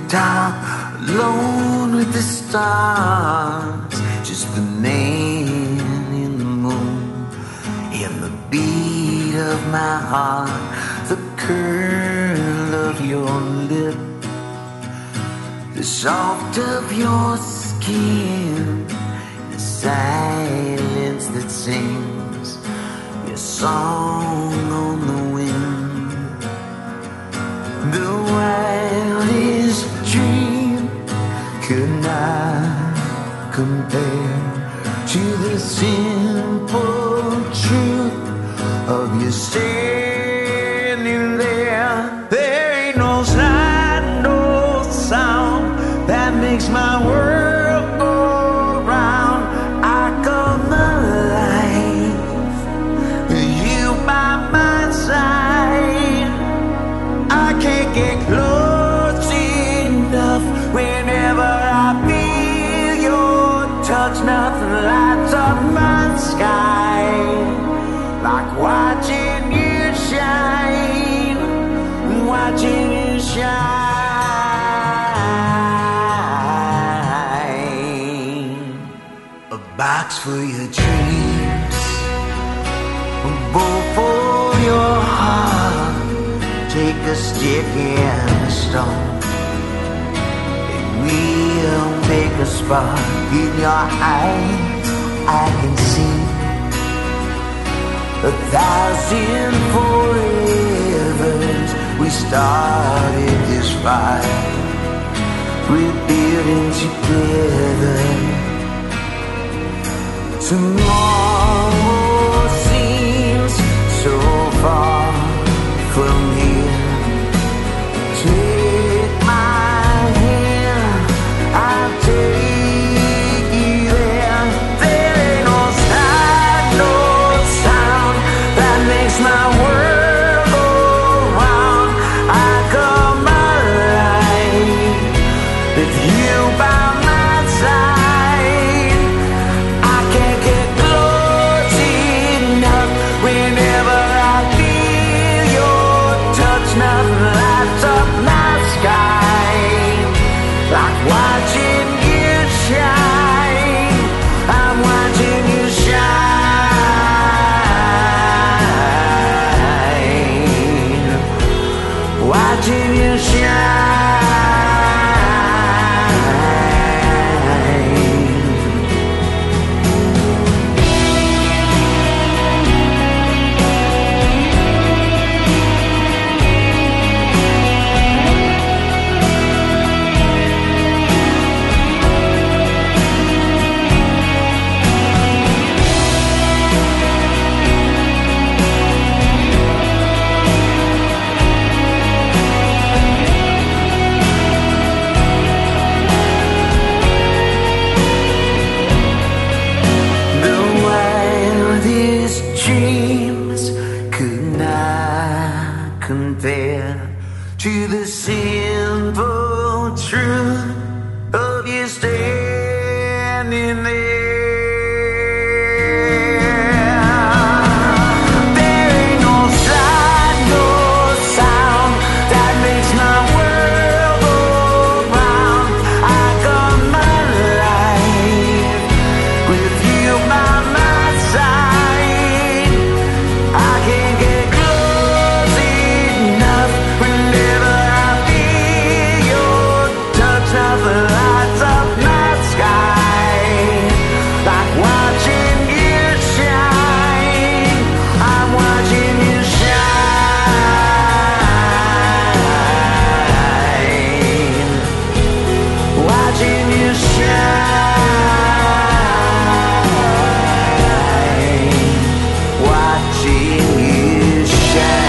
down alone with the stars, just the man in the moon, and the beat of my heart, the curl of your lip, the soft of your skin, the silence that sings your song on the wind. The wildest dream could not compare to the simple truth of you standing there. There ain't no sign, no sound that makes my world go round. I come alive with you by my side. I can't get close enough. Whenever I feel your touch, nothing lights up my sky like watching you shine, watching you shine. A box for your dreams, a bowl for your heart. Take a stick and a stone, and we'll make a spark. In your eyes I can see 1,000 forevers. We started this fire, we're building together. Tomorrow seems so far from here. Take my hand, I'll take you there. There ain't no sight, no sound that makes my world go round. I come alive with you by my side. I can't get close enough. Whenever I feel your touch, nothing lights up my sky like watching you shine. I'm watching you shine, watching you shine. The wildest dreams could not compare to the simple truth of you standing there. There ain't no sight, no sound that makes my world go round. I come alive with you by my side. I can't get close enough. Whenever I feel your touch, nothing lights up my sky like watching you shine. I'm watching you shine, watching you shine, watching you shine.